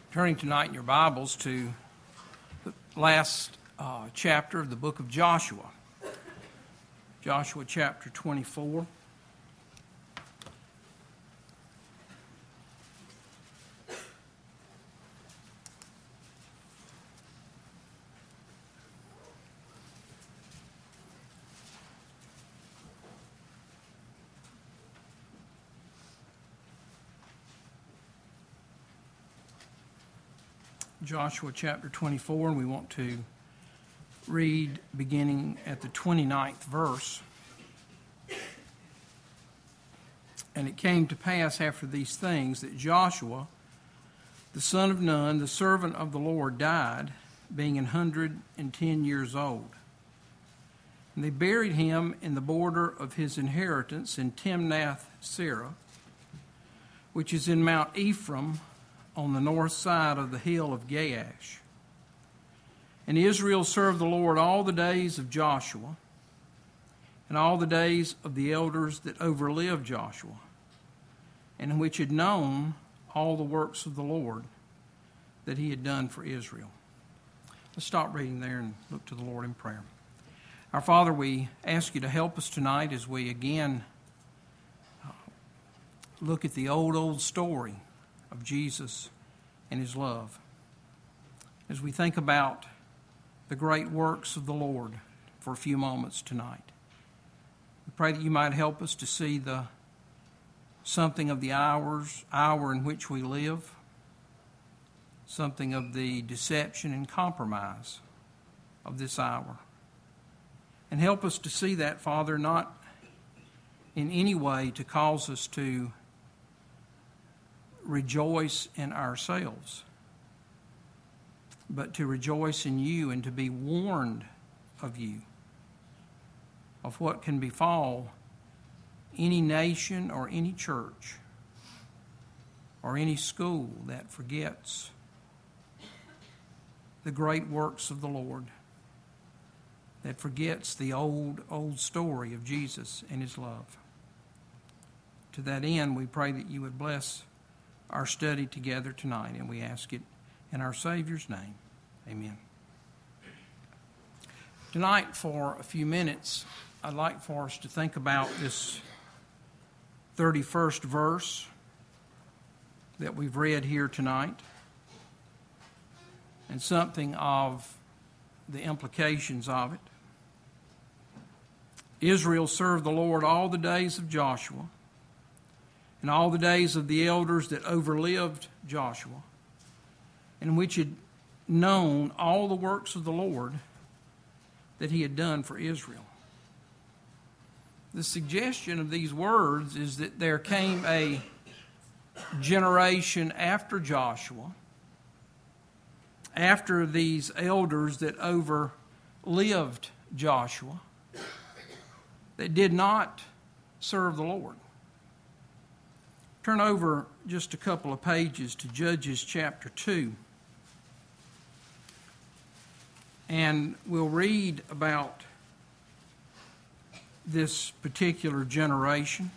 Turning tonight in your Bibles to the last chapter of the book of Joshua. Joshua chapter 24. Joshua chapter 24, and we want to read beginning at the 29th verse. And it came to pass after these things that Joshua, the son of Nun, the servant of the Lord, died, being 110 years old. And they buried him in the border of his inheritance in Timnath-Serah, which is in Mount Ephraim, on the north side of the hill of Gaash. And Israel served the Lord all the days of Joshua, and all the days of the elders that overlived Joshua, and which had known all the works of the Lord that he had done for Israel. Let's stop reading there and look to the Lord in prayer. Our Father, we ask you to help us tonight as we again look at the old story of Jesus and his love. As we think about the great works of the Lord for a few moments tonight, we pray that you might help us to see something of the hour in which we live, something of the deception and compromise of this hour. And help us to see that, Father, not in any way to cause us to rejoice in ourselves, but to rejoice in you and to be warned of you, of what can befall any nation or any church or any school that forgets the great works of the Lord, that forgets the old story of Jesus and his love. To that end, we pray that you would bless our study together tonight, and we ask it in our Savior's name. Amen. Tonight, for a few minutes, I'd like for us to think about this 31st verse that we've read here tonight, and something of the implications of it. Israel served the Lord all the days of Joshua, and all the days of the elders that overlived Joshua, and which had known all the works of the Lord that he had done for Israel. The suggestion of these words is that there came a generation after Joshua, after these elders that overlived Joshua, that did not serve the Lord. Turn over just a couple of pages to Judges chapter 2. And we'll read about this particular generation.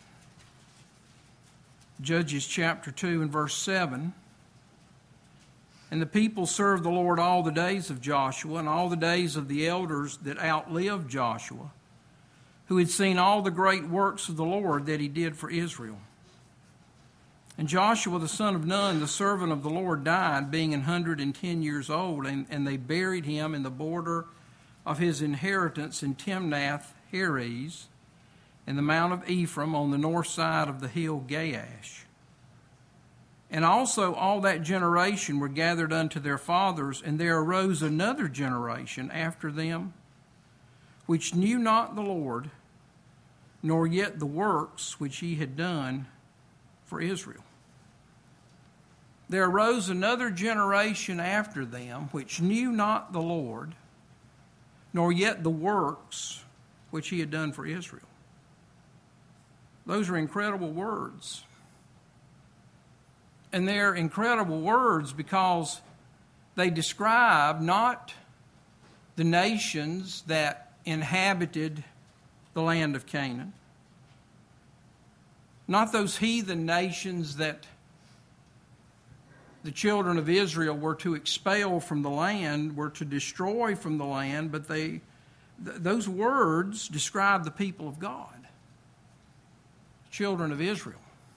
Judges chapter 2 and verse 7. And the people served the Lord all the days of Joshua and all the days of the elders that outlived Joshua, who had seen all the great works of the Lord that he did for Israel. And Joshua the son of Nun, the servant of the Lord, died, being 110 years old, and they buried him in the border of his inheritance in Timnath-Heres, in the Mount of Ephraim, on the north side of the hill Gaash. And also all that generation were gathered unto their fathers, and there arose another generation after them, which knew not the Lord, nor yet the works which he had done for Israel. There arose another generation after them, which knew not the Lord, nor yet the works which he had done for Israel. Those are incredible words. And they're incredible words because they describe not the nations that inhabited the land of Canaan, not those heathen nations that the children of Israel were to expel from the land, were to destroy from the land, but those words describe the people of God, children of Israel.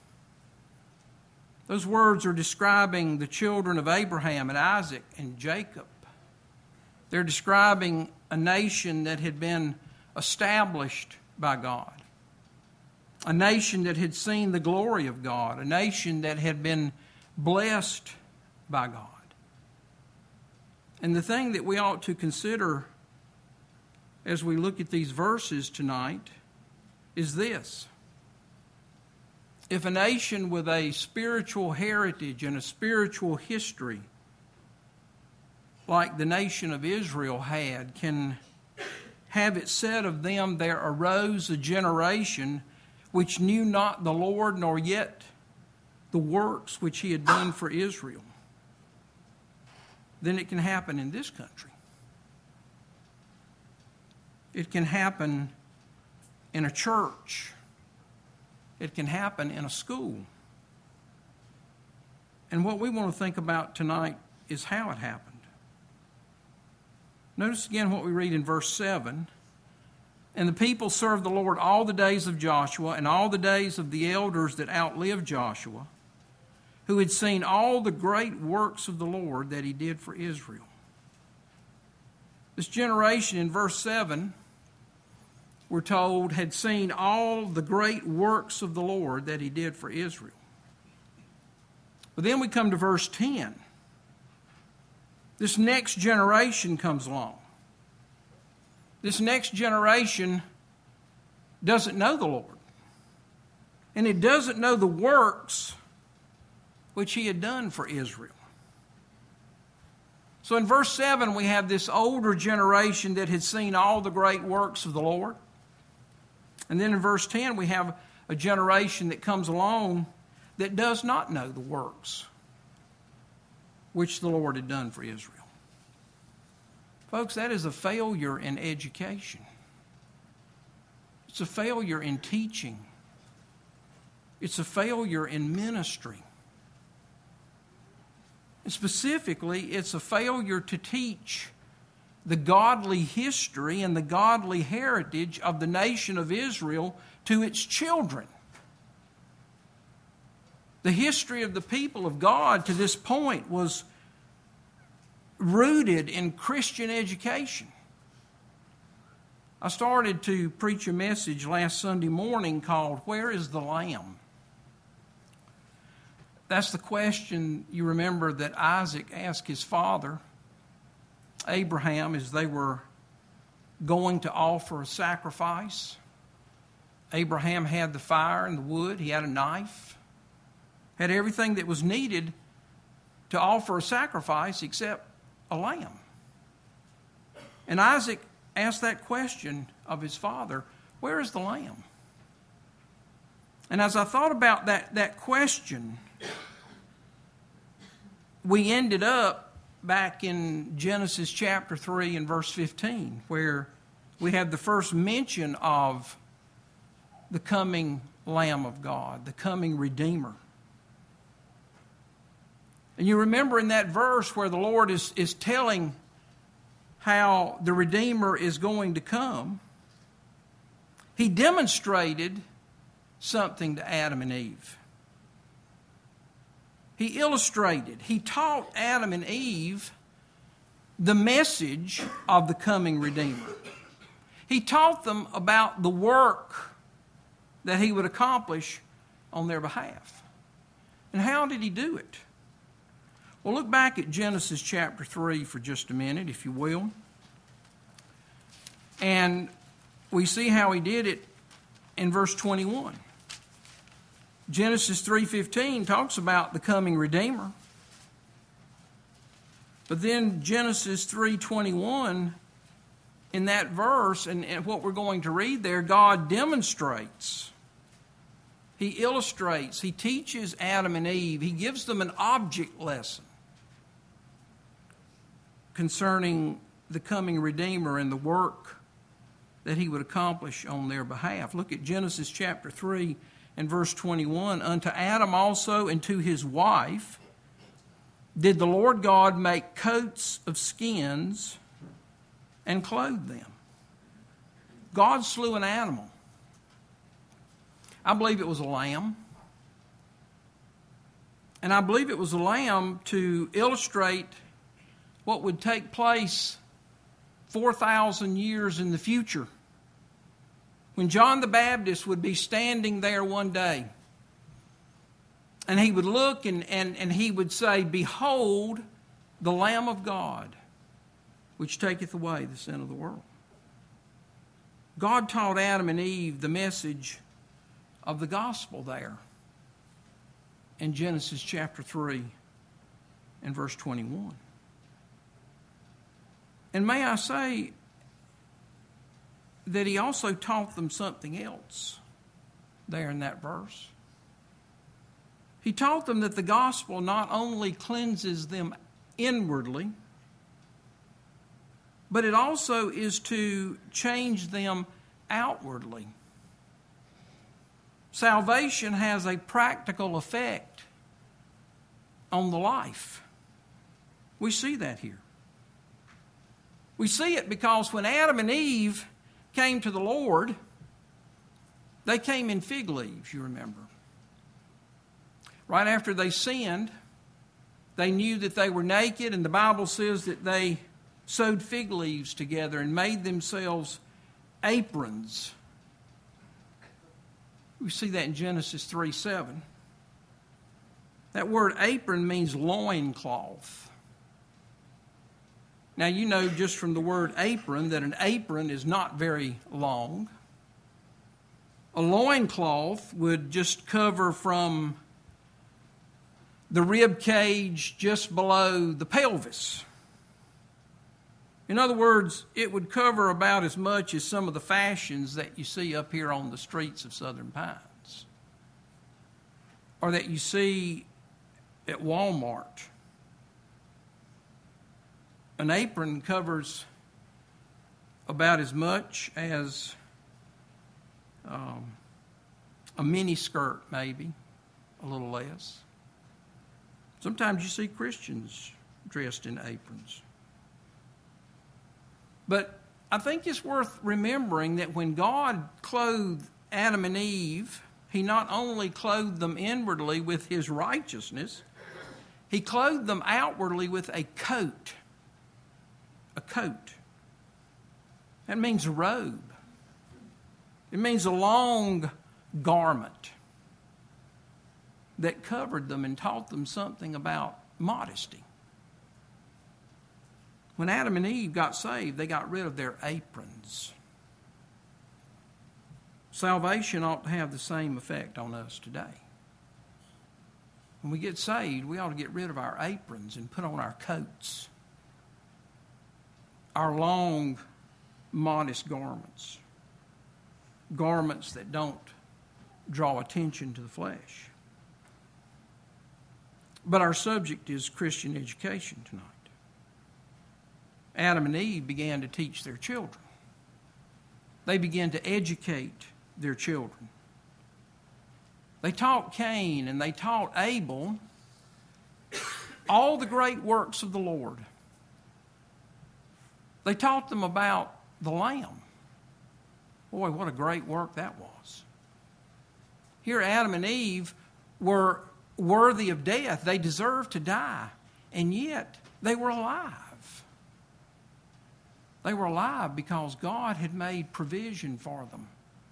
Those words are describing the children of Abraham and Isaac and Jacob. They're describing a nation that had been established by God, a nation that had seen the glory of God, a nation that had been blessed by God. And the thing that we ought to consider as we look at these verses tonight is this. If a nation with a spiritual heritage and a spiritual history like the nation of Israel had, can have it said of them, there arose a generation which knew not the Lord, nor yet the works which he had done for Israel, then it can happen in this country. It can happen in a church. It can happen in a school. And what we want to think about tonight is how it happened. Notice again what we read in verse 7. And the people served the Lord all the days of Joshua and all the days of the elders that outlived Joshua, who had seen all the great works of the Lord that he did for Israel. This generation in verse 7, we're told, had seen all the great works of the Lord that he did for Israel. But then we come to verse 10. This next generation comes along. This next generation doesn't know the Lord. And it doesn't know the works which he had done for Israel. So in verse 7, we have this older generation that had seen all the great works of the Lord. And then in verse 10, we have a generation that comes along that does not know the works which the Lord had done for Israel. Folks, that is a failure in education. It's a failure in teaching. It's a failure in ministry. And specifically, it's a failure to teach the godly history and the godly heritage of the nation of Israel to its children. The history of the people of God to this point was rooted in Christian education. I started to preach a message last Sunday morning called, "Where is the Lamb?" That's the question, you remember, that Isaac asked his father, Abraham, as they were going to offer a sacrifice. Abraham had the fire and the wood. He had a knife. Had everything that was needed to offer a sacrifice except a lamb. And Isaac asked that question of his father, "Where is the lamb?" And as I thought about that question, we ended up back in Genesis chapter 3 and verse 15, where we have the first mention of the coming Lamb of God, the coming Redeemer. And you remember in that verse where the Lord is telling how the Redeemer is going to come, he demonstrated something to Adam and Eve. He illustrated, he taught Adam and Eve the message of the coming Redeemer. He taught them about the work that he would accomplish on their behalf. And how did he do it? Well, look back at Genesis chapter 3 for just a minute, if you will. And we see how he did it in verse 21. Genesis 3:15 talks about the coming Redeemer. But then Genesis 3:21, in that verse, and what we're going to read there, God demonstrates, he illustrates, he teaches Adam and Eve, he gives them an object lesson concerning the coming Redeemer and the work that he would accomplish on their behalf. Look at Genesis chapter 3 and verse 21. Unto Adam also and to his wife did the Lord God make coats of skins and clothe them. God slew an animal. I believe it was a lamb. And I believe it was a lamb to illustrate what would take place 4,000 years in the future, when John the Baptist would be standing there one day. And he would look and he would say, "Behold, the Lamb of God, which taketh away the sin of the world." God taught Adam and Eve the message of the gospel there in Genesis chapter 3 and verse 21. And may I say that he also taught them something else there in that verse. He taught them that the gospel not only cleanses them inwardly, but it also is to change them outwardly. Salvation has a practical effect on the life. We see that here. We see it because when Adam and Eve came to the Lord, they came in fig leaves, you remember. Right after they sinned, they knew that they were naked, and the Bible says that they sewed fig leaves together and made themselves aprons. We see that in Genesis 3:7. That word apron means loincloth. Now, you know just from the word apron that an apron is not very long. A loincloth would just cover from the rib cage just below the pelvis. In other words, it would cover about as much as some of the fashions that you see up here on the streets of Southern Pines, or that you see at Walmart. An apron covers about as much as a mini skirt, maybe, a little less. Sometimes you see Christians dressed in aprons. But I think it's worth remembering that when God clothed Adam and Eve, He not only clothed them inwardly with His righteousness, He clothed them outwardly with a coat. A coat. That means a robe. It means a long garment that covered them and taught them something about modesty. When Adam and Eve got saved, they got rid of their aprons. Salvation ought to have the same effect on us today. When we get saved, we ought to get rid of our aprons and put on our coats, our long, modest garments, garments that don't draw attention to the flesh. But our subject is Christian education tonight. Adam and Eve began to teach their children. They began to educate their children. They taught Cain and they taught Abel all the great works of the Lord. They taught them about the Lamb. Boy, what a great work that was. Here Adam and Eve were worthy of death. They deserved to die. And yet they were alive. They were alive because God had made provision for them.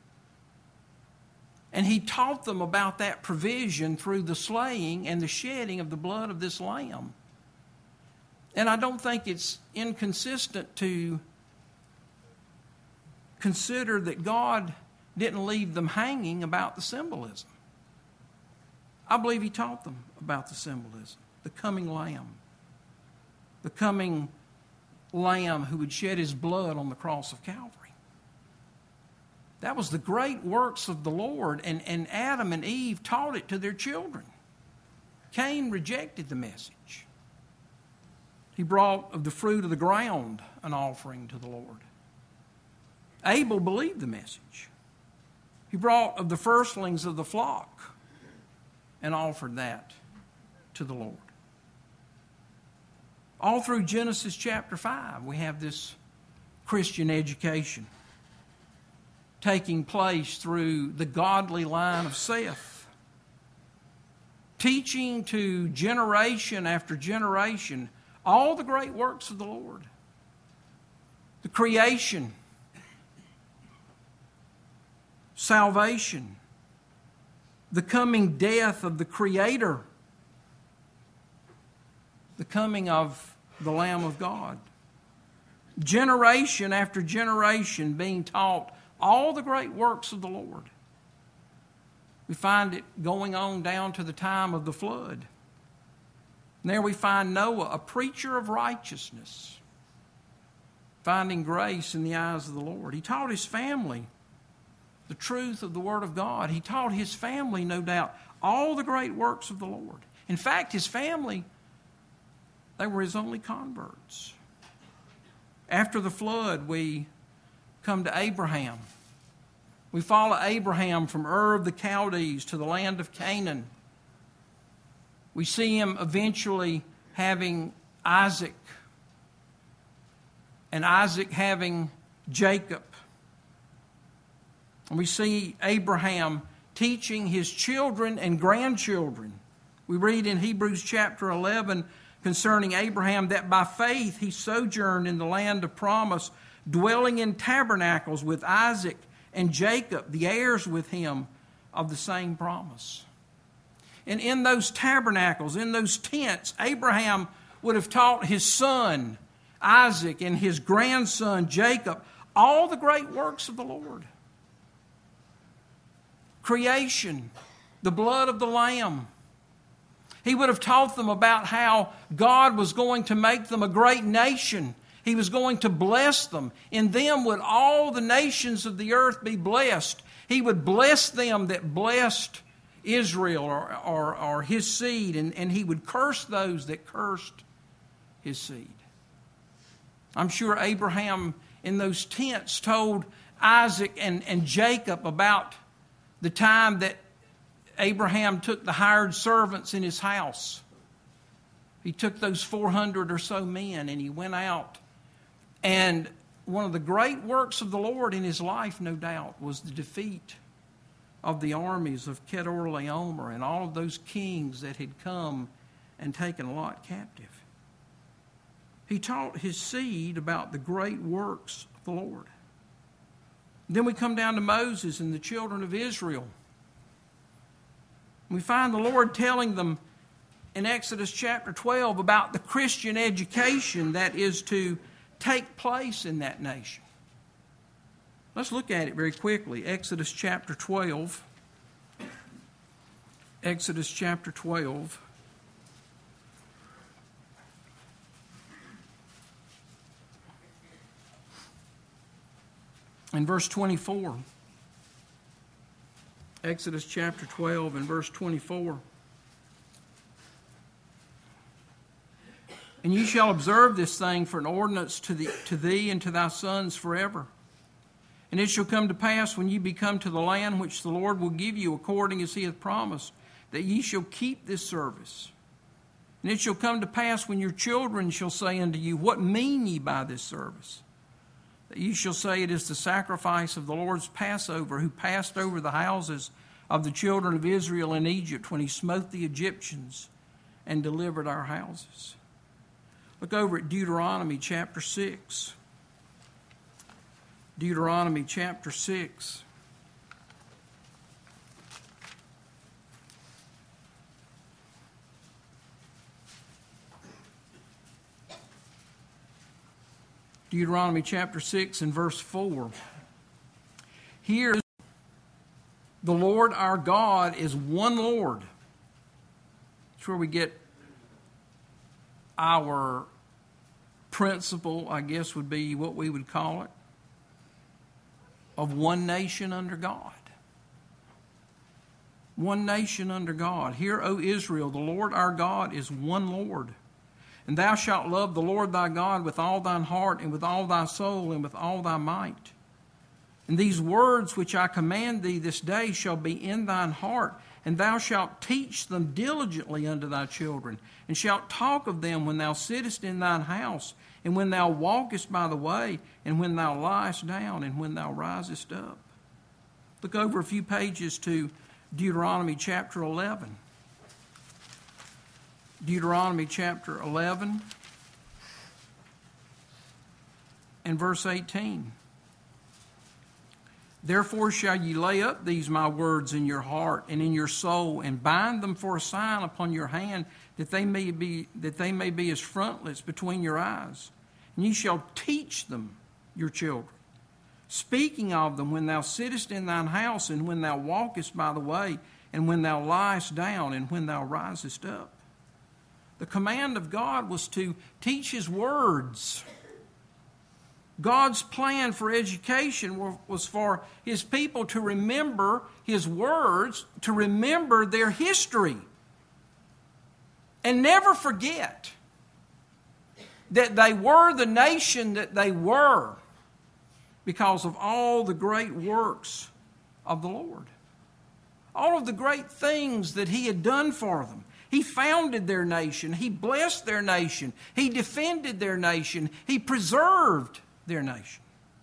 And He taught them about that provision through the slaying and the shedding of the blood of this lamb. And I don't think it's inconsistent to consider that God didn't leave them hanging about the symbolism. I believe He taught them about the symbolism. The coming lamb. The coming lamb who would shed His blood on the cross of Calvary. That was the great works of the Lord, and Adam and Eve taught it to their children. Cain rejected the message. He brought of the fruit of the ground an offering to the Lord. Abel believed the message. He brought of the firstlings of the flock and offered that to the Lord. All through Genesis chapter 5, we have this Christian education taking place through the godly line of Seth, teaching to generation after generation all the great works of the Lord. The creation, salvation, the coming death of the Creator, the coming of the Lamb of God. Generation after generation being taught all the great works of the Lord. We find it going on down to the time of the flood. And there we find Noah, a preacher of righteousness, finding grace in the eyes of the Lord. He taught his family the truth of the Word of God. He taught his family, no doubt, all the great works of the Lord. In fact, his family, they were his only converts. After the flood, we come to Abraham. We follow Abraham from Ur of the Chaldees to the land of Canaan. We see him eventually having Isaac, and Isaac having Jacob. And we see Abraham teaching his children and grandchildren. We read in Hebrews chapter 11 concerning Abraham that by faith he sojourned in the land of promise, dwelling in tabernacles with Isaac and Jacob, the heirs with him of the same promise. And in those tabernacles, in those tents, Abraham would have taught his son Isaac and his grandson Jacob all the great works of the Lord. Creation, the blood of the Lamb. He would have taught them about how God was going to make them a great nation. He was going to bless them. In them would all the nations of the earth be blessed. He would bless them that blessed Israel or his seed, and he would curse those that cursed his seed. I'm sure Abraham in those tents told Isaac and Jacob about the time that Abraham took the hired servants in his house. He took those 400 or so men and he went out. And one of the great works of the Lord in his life, no doubt, was the defeat of the armies of Chedorlaomer and all of those kings that had come and taken Lot captive. He taught his seed about the great works of the Lord. Then we come down to Moses and the children of Israel. We find the Lord telling them in Exodus chapter 12 about the Christian education that is to take place in that nation. Let's look at it very quickly. Exodus chapter 12. Exodus chapter 12. In verse 24. Exodus chapter 12 and verse 24. And ye shall observe this thing for an ordinance to thee and to thy sons forever. And it shall come to pass when ye be come to the land which the Lord will give you according as he hath promised, that ye shall keep this service. And it shall come to pass when your children shall say unto you, What mean ye by this service? That ye shall say, It is the sacrifice of the Lord's Passover, who passed over the houses of the children of Israel in Egypt when he smote the Egyptians and delivered our houses. Look over at Deuteronomy chapter 6. Deuteronomy chapter 6. Deuteronomy chapter 6 and verse 4. Here, the Lord our God is one Lord. That's where we get our principle, I guess would be what we would call it, of one nation under God. One nation under God. Hear, O Israel, the Lord our God is one Lord. And thou shalt love the Lord thy God with all thine heart and with all thy soul and with all thy might. And these words which I command thee this day shall be in thine heart, and thou shalt teach them diligently unto thy children, and shalt talk of them when thou sittest in thine house, and when thou walkest by the way, and when thou liest down, and when thou risest up. Look over a few pages to Deuteronomy chapter 11. Deuteronomy chapter 11 and verse 18. Therefore shall ye lay up these my words in your heart and in your soul, and bind them for a sign upon your hand, that they may be as frontlets between your eyes. And ye shall teach them your children, speaking of them when thou sittest in thine house, and when thou walkest by the way, and when thou liest down, and when thou risest up. The command of God was to teach His words. God's plan for education was for His people to remember His words, to remember their history, and never forget that they were the nation that they were because of all the great works of the Lord. All of the great things that He had done for them. He founded their nation. He blessed their nation. He defended their nation. He preserved their nation.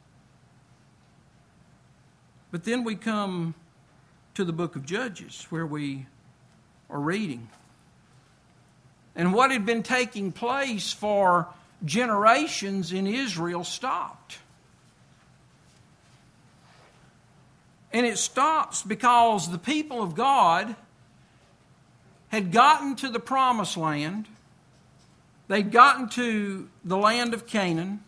But then we come to the book of Judges, where we are reading. And what had been taking place for generations in Israel stopped. And it stops because the people of God had gotten to the promised land. They'd gotten to the land of Canaan.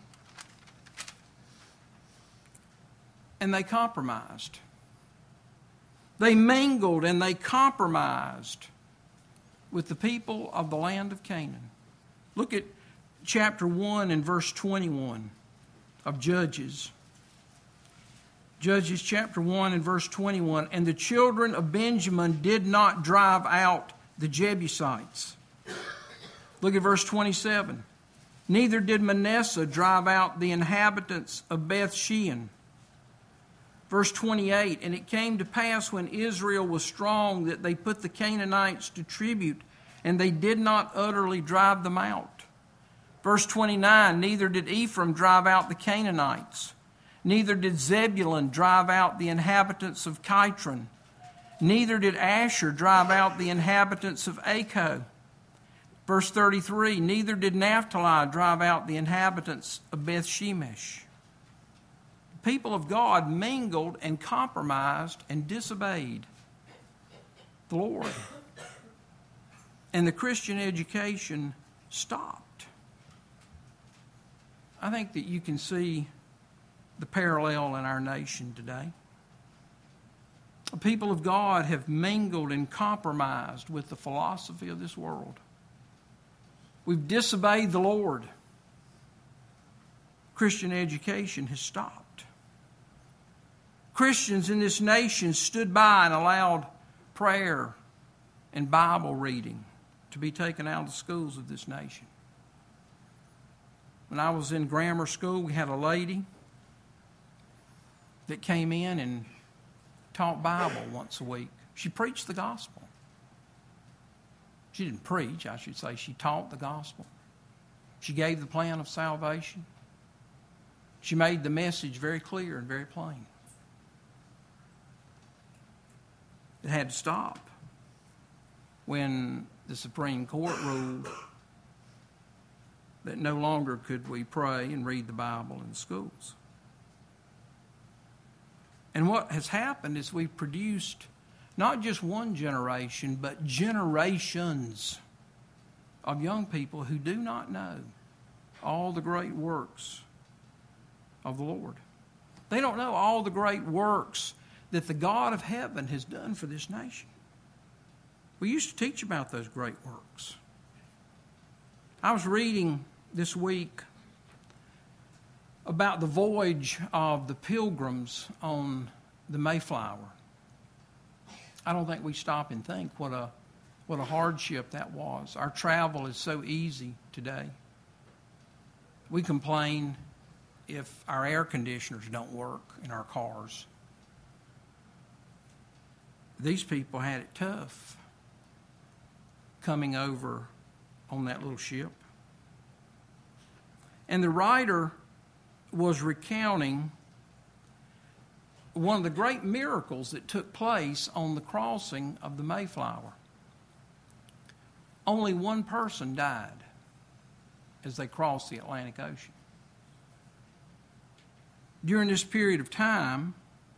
And they compromised. They mingled and they compromised with the people of the land of Canaan. Look at chapter 1 and verse 21 of Judges. Judges chapter 1 and verse 21. And the children of Benjamin did not drive out the Jebusites. Look at verse 27. Neither did Manasseh drive out the inhabitants of Beth-shean. Verse 28, and it came to pass when Israel was strong that they put the Canaanites to tribute, and they did not utterly drive them out. Verse 29, neither did Ephraim drive out the Canaanites, neither did Zebulun drive out the inhabitants of Kitron, neither did Asher drive out the inhabitants of Acco. Verse 33, neither did Naphtali drive out the inhabitants of Beth-shemesh. People of God mingled and compromised and disobeyed the Lord. And the Christian education stopped. I think that you can see the parallel in our nation today. The people of God have mingled and compromised with the philosophy of this world. We've disobeyed the Lord. Christian education has stopped. Christians in this nation stood by and allowed prayer and Bible reading to be taken out of the schools of this nation. When I was in grammar school, we had a lady that came in and taught Bible once a week. She preached the gospel. She didn't preach, I should say. She taught the gospel. She gave the plan of salvation. She made the message very clear and very plain. It had to stop when the Supreme Court ruled that no longer could we pray and read the Bible in the schools. And what has happened is we've produced not just one generation, but generations of young people who do not know all the great works of the Lord. They don't know all the great works that the God of heaven has done for this nation. We used to teach about those great works. I was reading this week about the voyage of the Pilgrims on the Mayflower. I don't think we stop and think what a hardship that was. Our travel is so easy today. We complain if our air conditioners don't work in our cars. These people had it tough coming over on that little ship. And the writer was recounting one of the great miracles that took place on the crossing of the Mayflower. Only one person died as they crossed the Atlantic Ocean. During this period of time,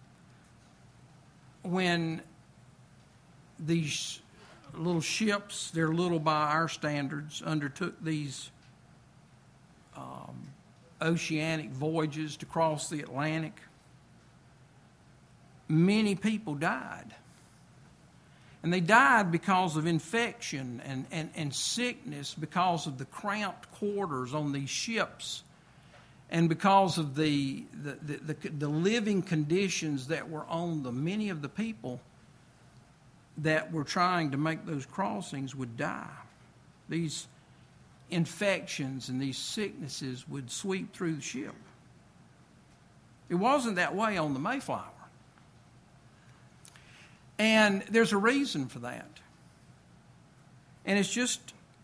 when these little ships, they're little by our standards, undertook these oceanic voyages to cross the Atlantic, many people died. And they died because of infection and sickness, because of the cramped quarters on these ships, and because of the living conditions that were on them. Many of the people that were trying to make those crossings would die. These infections and these sicknesses would sweep through the ship. It wasn't that way on the Mayflower. And there's a reason for that. And it's just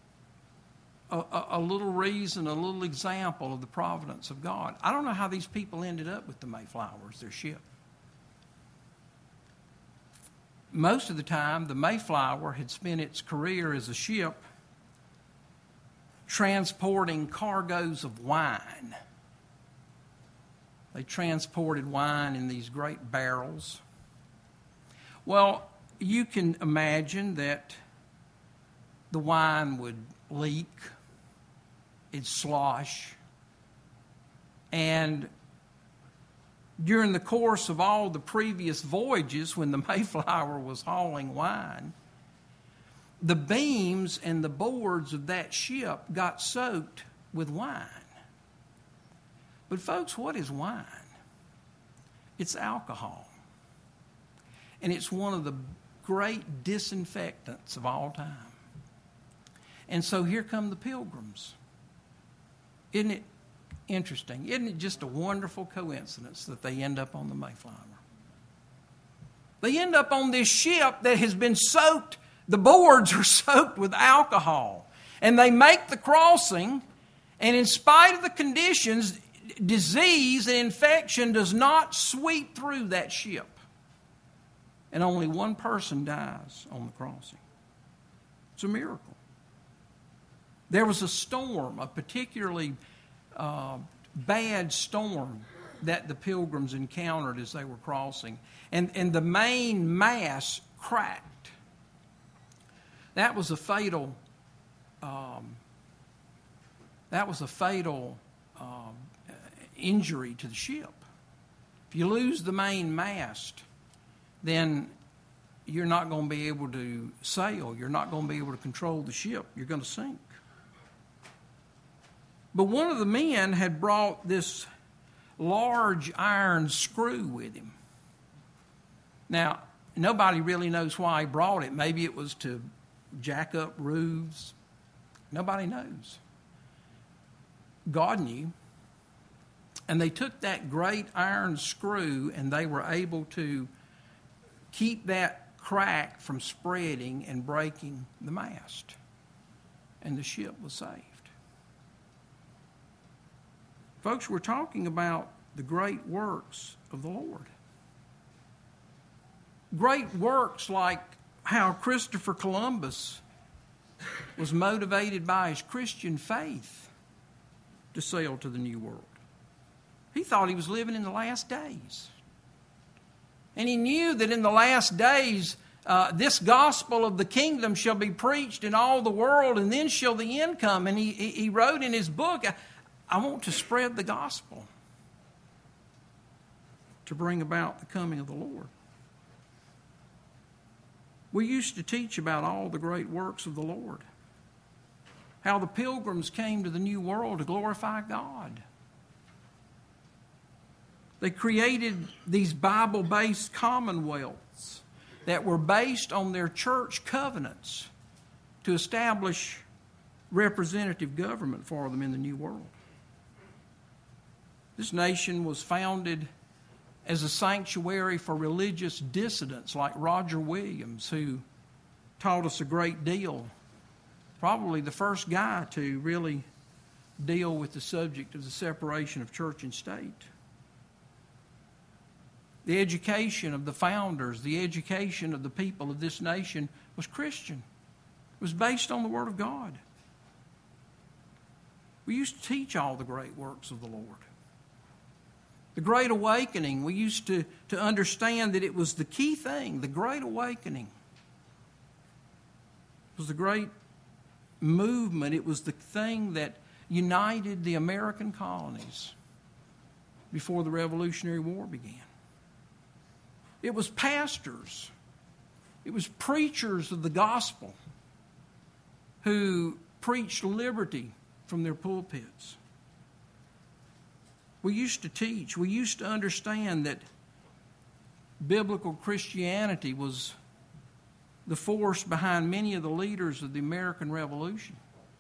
a little reason, a little example of the providence of God. I don't know how these people ended up with the Mayflower as their ship. Most of the time, the Mayflower had spent its career as a ship transporting cargoes of wine. They transported wine in these great barrels. Well, you can imagine that the wine would leak, it'd slosh, and during the course of all the previous voyages when the Mayflower was hauling wine, the beams and the boards of that ship got soaked with wine. But folks, what is wine? It's alcohol. And it's one of the great disinfectants of all time. And so here come the Pilgrims. Isn't it interesting? Isn't it just a wonderful coincidence that they end up on the Mayflower? They end up on this ship that has been soaked. The boards are soaked with alcohol. And they make the crossing, and in spite of the conditions, disease and infection does not sweep through that ship. And only one person dies on the crossing. It's a miracle. There was a storm, a particularly bad storm that the Pilgrims encountered as they were crossing. And the main mast cracked. That was a fatal injury to the ship. If you lose the main mast, then you're not going to be able to sail. You're not going to be able to control the ship. You're going to sink. But one of the men had brought this large iron screw with him. Now, nobody really knows why he brought it. Maybe it was to jack up roofs. Nobody knows. God knew. And they took that great iron screw and they were able to keep that crack from spreading and breaking the mast. And the ship was saved. Folks, we're talking about the great works of the Lord. Great works like how Christopher Columbus was motivated by his Christian faith to sail to the New World. He thought he was living in the last days. And he knew that in the last days, this gospel of the kingdom shall be preached in all the world, and then shall the end come. And he wrote in his book, I want to spread the gospel to bring about the coming of the Lord. We used to teach about all the great works of the Lord. How the Pilgrims came to the New World to glorify God. They created these Bible-based commonwealths that were based on their church covenants to establish representative government for them in the New World. This nation was founded as a sanctuary for religious dissidents like Roger Williams, who taught us a great deal. Probably the first guy to really deal with the subject of the separation of church and state. The education of the founders, the education of the people of this nation was Christian. It was based on the Word of God. We used to teach all the great works of the Lord. The Great Awakening, we used to understand that it was the key thing. The Great Awakening was the great movement. It was the thing that united the American colonies before the Revolutionary War began. It was pastors, it was preachers of the gospel who preached liberty from their pulpits. We used to teach, we used to understand that biblical Christianity was the force behind many of the leaders of the American Revolution.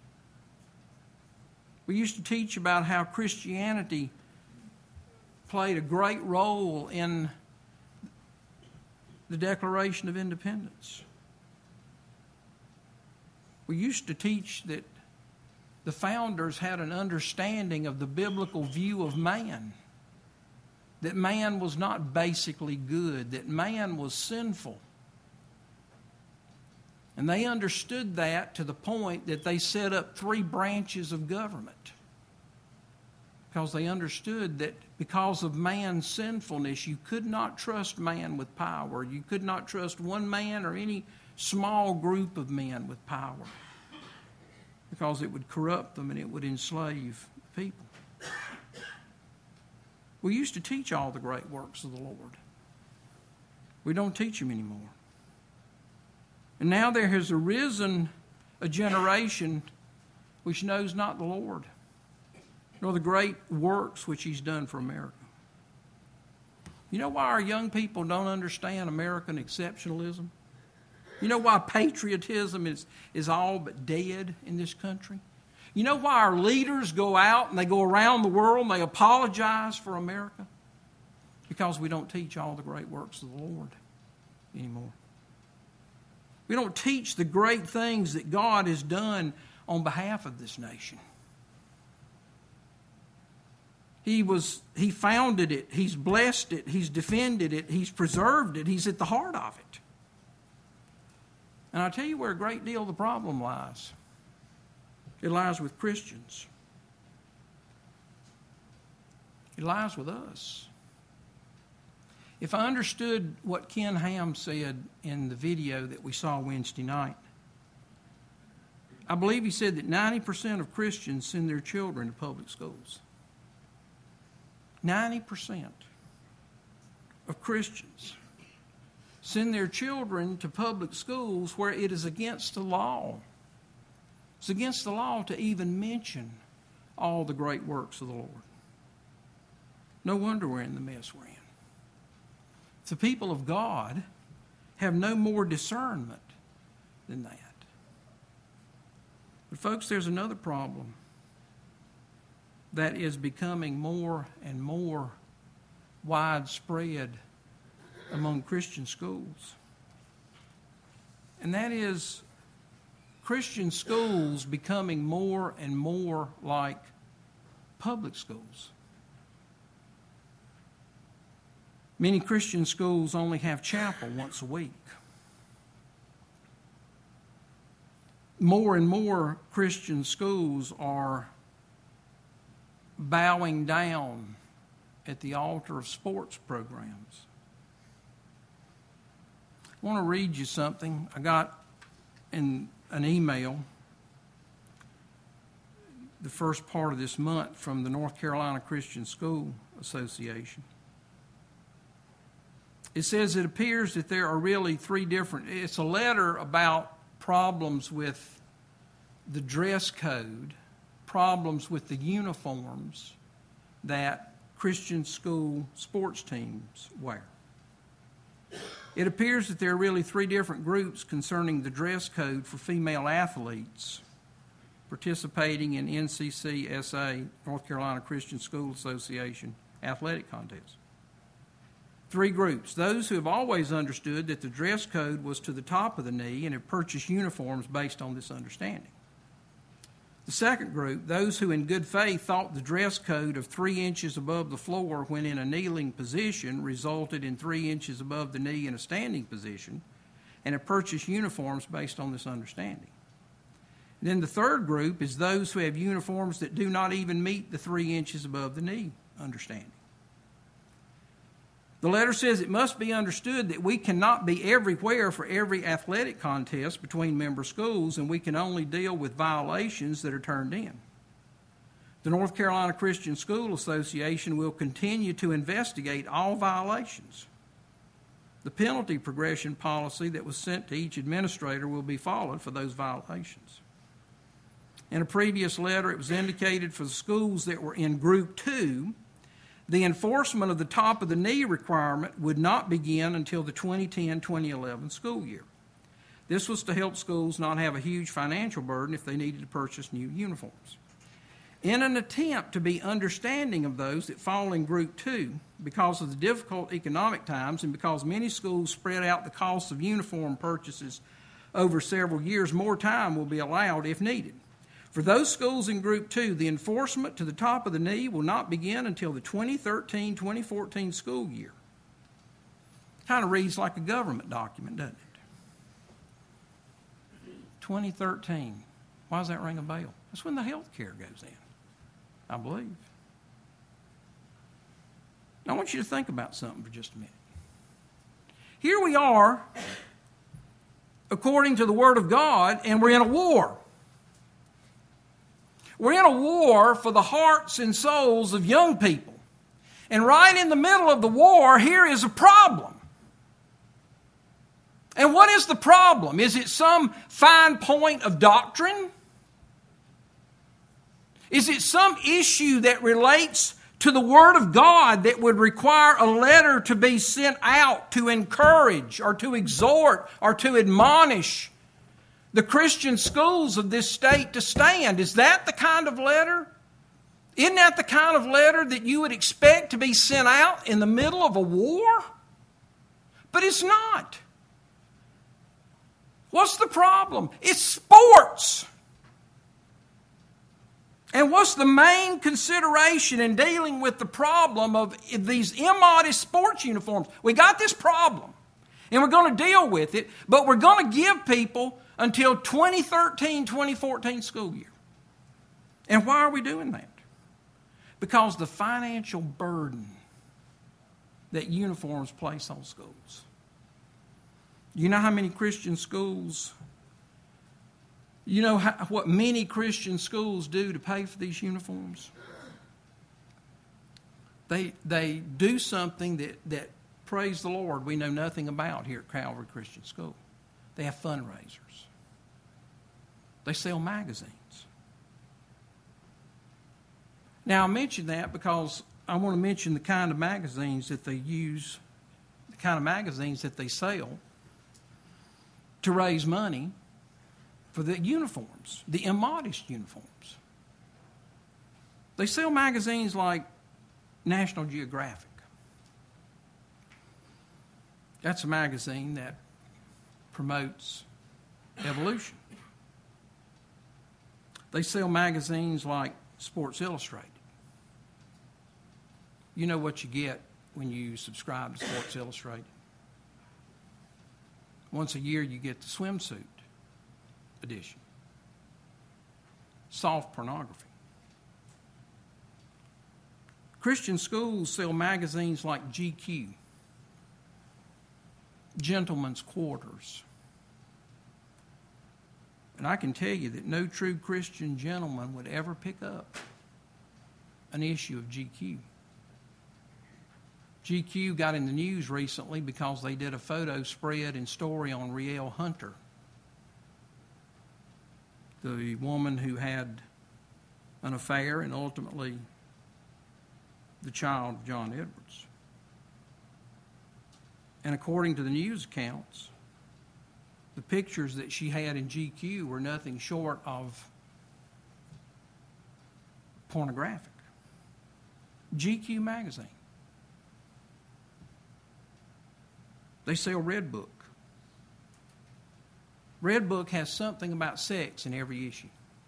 We used to teach about how Christianity played a great role in the Declaration of Independence. We used to teach that the founders had an understanding of the biblical view of man, that man was not basically good, that man was sinful. And they understood that to the point that they set up 3 branches of government, because they understood that because of man's sinfulness, you could not trust man with power. You could not trust one man or any small group of men with power, because it would corrupt them and it would enslave people. We used to teach all the great works of the Lord. We don't teach them anymore. And now there has arisen a generation which knows not the Lord, nor the great works which He's done for America. You know why our young people don't understand American exceptionalism? You know why patriotism is all but dead in this country? You know why our leaders go out and they go around the world and they apologize for America? Because we don't teach all the great works of the Lord anymore. We don't teach the great things that God has done on behalf of this nation. He founded it, He's blessed it, He's defended it, He's preserved it, He's at the heart of it. And I'll tell you where a great deal of the problem lies. It lies with Christians. It lies with us. If I understood what Ken Ham said in the video that we saw Wednesday night, I believe he said that 90% of Christians send their children to public schools. 90% of Christians send their children to public schools where it is against the law. It's against the law to even mention all the great works of the Lord. No wonder we're in the mess we're in. The people of God have no more discernment than that. But folks, there's another problem that is becoming more and more widespread among Christian schools. And that is Christian schools becoming more and more like public schools. Many Christian schools only have chapel once a week. More and more Christian schools are bowing down at the altar of sports programs. I want to read you something I got in an email the first part of this month from the North Carolina Christian School Association. It says it appears that there are really 3 different... It's a letter about problems with the dress code, problems with the uniforms that Christian school sports teams wear. It appears that there are really 3 different groups concerning the dress code for female athletes participating in NCCSA, North Carolina Christian School Association, athletic contests. 3 groups: those who have always understood that the dress code was to the top of the knee and have purchased uniforms based on this understanding. The second group, those who in good faith thought the dress code of 3 inches above the floor when in a kneeling position resulted in 3 inches above the knee in a standing position, and have purchased uniforms based on this understanding. Then the third group is those who have uniforms that do not even meet the 3 inches above the knee understanding. The letter says it must be understood that we cannot be everywhere for every athletic contest between member schools, and we can only deal with violations that are turned in. The North Carolina Christian School Association will continue to investigate all violations. The penalty progression policy that was sent to each administrator will be followed for those violations. In a previous letter, it was indicated for the schools that were in Group 2, the enforcement of the top of the knee requirement would not begin until the 2010-2011 school year. This was to help schools not have a huge financial burden if they needed to purchase new uniforms. In an attempt to be understanding of those that fall in Group 2, because of the difficult economic times and because many schools spread out the costs of uniform purchases over several years, more time will be allowed if needed. For those schools in Group 2, the enforcement to the top of the knee will not begin until the 2013-2014 school year. Kind of reads like a government document, doesn't it? 2013. Why does that ring a bell? That's when the health care goes in, I believe. Now, I want you to think about something for just a minute. Here we are, according to the Word of God, and we're in a war. We're in a war for the hearts and souls of young people. And right in the middle of the war, here is a problem. And what is the problem? Is it some fine point of doctrine? Is it some issue that relates to the Word of God that would require a letter to be sent out to encourage or to exhort or to admonish the Christian schools of this state to stand? Is that the kind of letter? Isn't that the kind of letter that you would expect to be sent out in the middle of a war? But it's not. What's the problem? It's sports. And what's the main consideration in dealing with the problem of these immodest sports uniforms? We got this problem, and we're going to deal with it, but we're going to give people until 2013-2014 school year. And why are we doing that? Because the financial burden that uniforms place on schools. You know how many Christian schools, you know what many Christian schools do to pay for these uniforms? They do something that, praise the Lord, we know nothing about here at Calvary Christian School. They have fundraisers. They sell magazines. Now, I mention that because I want to mention the kind of magazines that they use, the kind of magazines that they sell to raise money for the uniforms, the immodest uniforms. They sell magazines like National Geographic. That's a magazine that promotes evolution. They sell magazines like Sports Illustrated. You know what you get when you subscribe to Sports Illustrated? Once a year you get the swimsuit edition. Soft pornography. Christian schools sell magazines like GQ, Gentleman's Quarters. And I can tell you that no true Christian gentleman would ever pick up an issue of GQ. GQ got in the news recently because they did a photo spread and story on Rielle Hunter, the woman who had an affair and ultimately the child of John Edwards. And according to the news accounts, the pictures that she had in GQ were nothing short of pornographic. GQ magazine. They sell Red Book. Red Book has something about sex in every issue.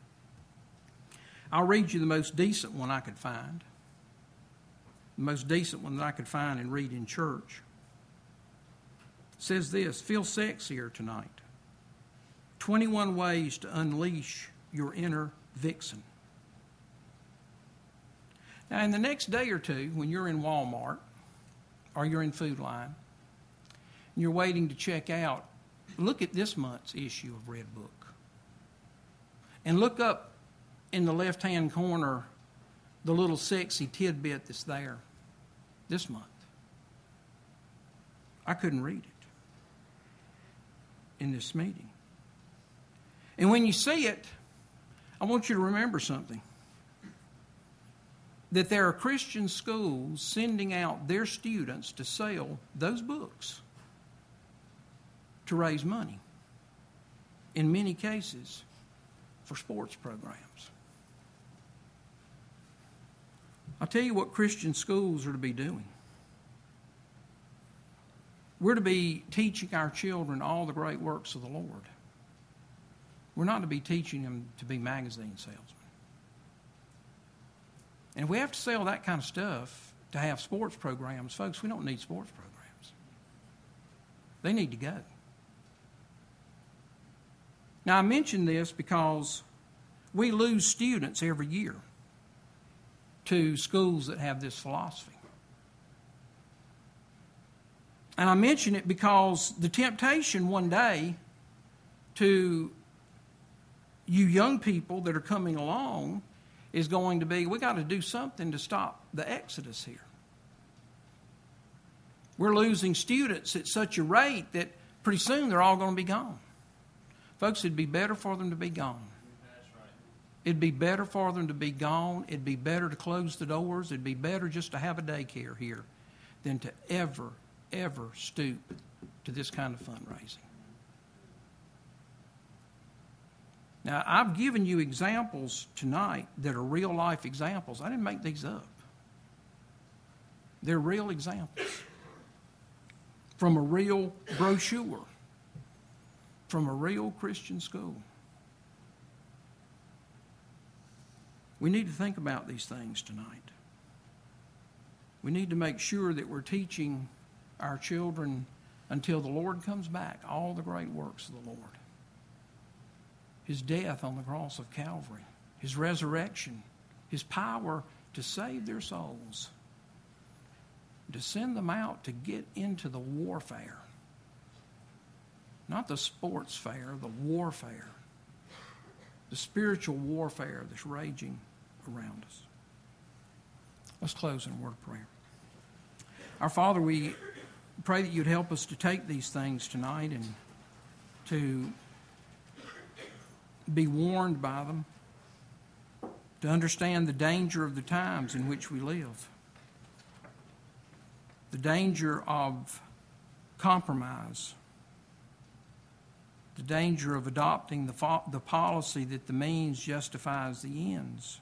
I'll read you the most decent one I could find. The most decent one that I could find and read in church. It says this: feel sexier tonight. 21 ways to unleash your inner vixen. Now, in the next day or two, when you're in Walmart or you're in Food Line, and you're waiting to check out, look at this month's issue of Red Book. And look up in the left-hand corner the little sexy tidbit that's there this month. I couldn't read it in this meeting. And when you see it, I want you to remember something. That there are Christian schools sending out their students to sell those books to raise money, in many cases, for sports programs. I'll tell you what Christian schools are to be doing. We're to be teaching our children all the great works of the Lord. We're not to be teaching them to be magazine salesmen. And if we have to sell that kind of stuff to have sports programs, folks, we don't need sports programs. They need to go. Now, I mention this because we lose students every year to schools that have this philosophy. And I mention it because the temptation one day to you young people that are coming along is going to be, we got to do something to stop the exodus here. We're losing students at such a rate that pretty soon they're all going to be gone. Folks, it'd be better for them to be gone. That's right. It'd be better for them to be gone. It'd be better to close the doors. It'd be better just to have a daycare here than to ever stoop to this kind of fundraising. Now, I've given you examples tonight that are real-life examples. I didn't make these up. They're real examples from a real brochure, from a real Christian school. We need to think about these things tonight. We need to make sure that we're teaching our children until the Lord comes back all the great works of the Lord. His death on the cross of Calvary, His resurrection, His power to save their souls, to send them out to get into the warfare. Not the sports fair, the warfare. The spiritual warfare that's raging around us. Let's close in a word of prayer. Our Father, we pray that you'd help us to take these things tonight and to be warned by them, to understand the danger of the times in which we live, the danger of compromise, the danger of adopting the policy that the means justifies the ends.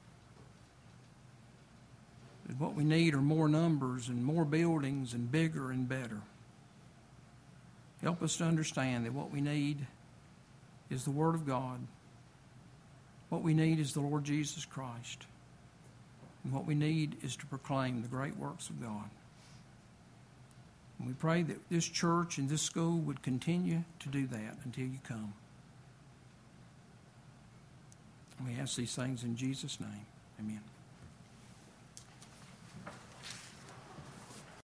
That what we need are more numbers and more buildings and bigger and better. Help us to understand that what we need is the Word of God. What we need is the Lord Jesus Christ. And what we need is to proclaim the great works of God. And we pray that this church and this school would continue to do that until you come. And we ask these things in Jesus' name. Amen.